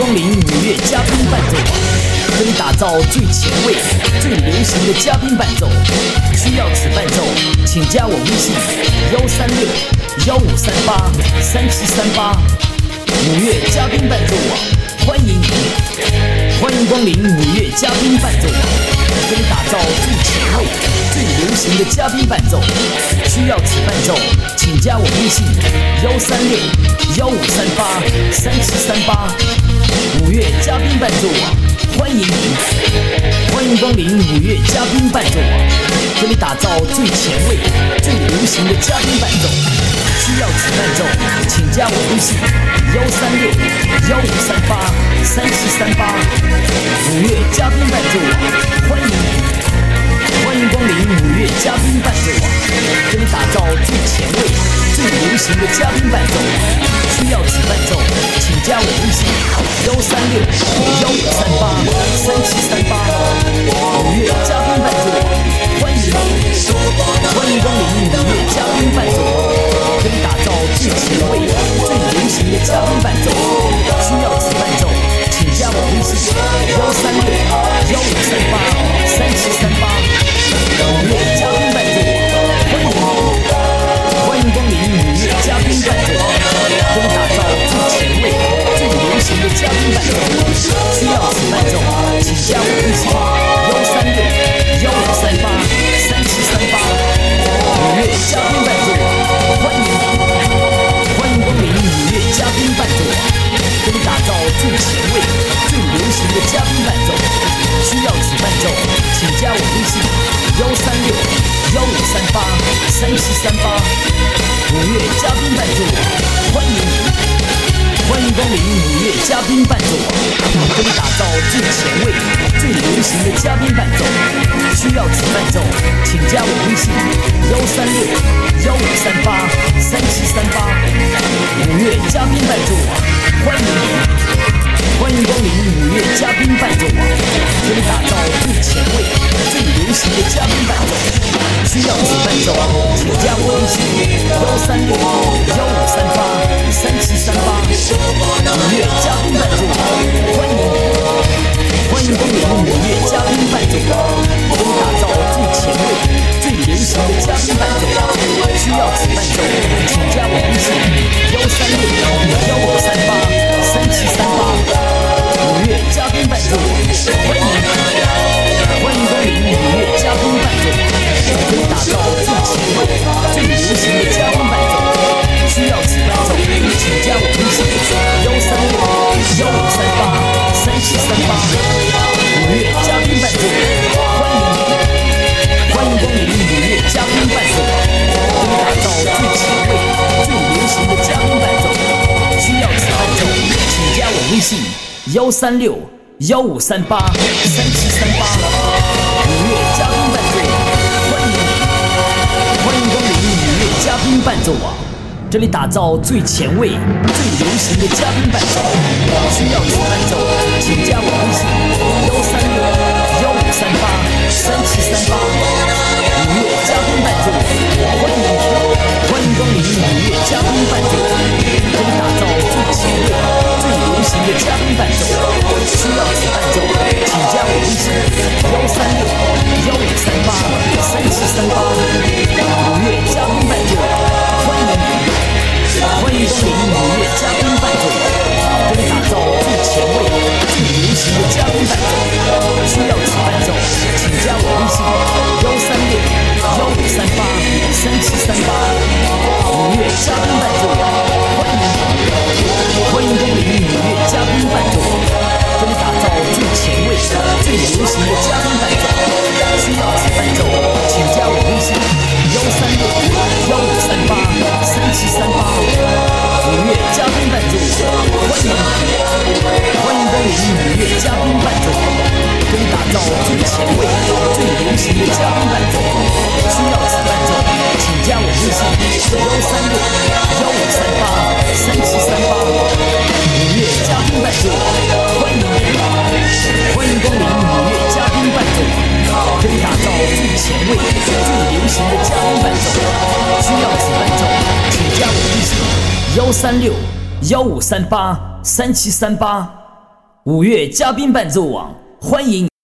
光临五月嘉宾伴奏网，为你打造最前卫、最流行的嘉宾伴奏。需要此伴奏，请加我微信136-1538-3738。五月嘉宾伴奏网，欢迎你！欢迎光临五月嘉宾伴奏网，为你打造最前卫、最流行的嘉宾伴奏。需要此伴奏，请加我微信136-1538-3738。五月嘉宾伴奏网，欢迎你！欢迎光临五月嘉宾伴奏网，为你打造最前卫、最流行的嘉宾伴奏。需要此伴奏，请加我微信136-1538-3738。五月嘉宾伴奏网，欢迎你！欢迎光临五月嘉宾伴奏网，为你打造最前卫、最流行的嘉宾伴奏。需要此伴奏，请加我微信136-1538-3738。五月嘉宾伴奏网，欢迎你！欢迎光临五月嘉宾伴奏网，为你打造最前卫、最流行的嘉宾伴奏。需要此伴奏，请加我微信136-1538-3738。五月嘉宾伴奏网，欢迎你！欢迎光临五月嘉宾伴奏网，为你打造最前卫、最流行的嘉宾伴奏。需要此伴奏，请加我微信136-1538-3738。五月嘉宾伴奏网，欢迎你！欢迎光临五月嘉宾伴奏网，为你打造最前卫、最流行的嘉宾伴奏。需要此伴奏，请加我微信136-1538-3738。五月嘉宾伴奏网，欢迎你！欢迎光临五月嘉宾伴奏网，为你打造最前卫、最流行的嘉宾伴奏。需要此伴奏，请加我微信136-1538-3738。五月嘉宾伴奏网，欢迎你！欢迎光临五月嘉宾伴奏网，为你打造最前卫、最流行的嘉宾伴奏。需要此伴奏，请加我微信136-1538-3738。五月嘉宾伴奏网，欢迎你！欢迎光临五月嘉宾伴奏网，为你打造最前卫、最流行的嘉宾伴奏。需要此伴奏，请加我微信136-1538-3738。五月嘉宾伴奏网，欢迎你！欢迎光临五月嘉宾伴奏网，为你打造最前卫、最流行的嘉宾伴奏。需要此伴奏，请加我微信136-1538-3738。五月嘉宾伴奏网，欢迎你！欢迎光临五月嘉宾伴奏网，为你打造最前卫、最流行的嘉宾伴奏。需要此伴奏，请加我微信136-1538-3738。五月嘉宾伴奏网，欢迎你！欢迎光临五月嘉宾伴奏网，这里打造最前卫、最流行的嘉宾伴奏。需要此伴奏，请加我微信136-1538-3738。五月嘉宾伴奏网，欢迎你！欢迎光临五月嘉宾伴奏网，这里打造最前卫、最流行的嘉宾伴奏。需要此伴奏，请加我微信136-1538-3738。五月嘉宾伴奏网，欢迎你！欢迎光临五月嘉宾伴奏网，为你打造最前卫、最流行的嘉宾伴奏。需要此伴奏，请加我微信136-1538-3738。五月嘉宾伴奏网，欢迎你！欢迎光临五月嘉宾伴奏网，为你打造最前卫、最流行的嘉宾伴奏。需要此伴奏，请加我微信136-1538-3738。五月嘉宾伴奏网，欢迎你！欢迎光临五月嘉宾伴奏网，为你打造最前卫、最流行的嘉宾伴奏。需要此伴奏，请加我微信136-1538-3738。五月嘉宾伴奏网，欢迎你！欢迎光临五月嘉宾伴奏网，为你打造最前卫、最流行的嘉宾伴奏。需要此伴奏，请加我微信136-1538-3738。 5月嘉宾伴奏网，欢迎。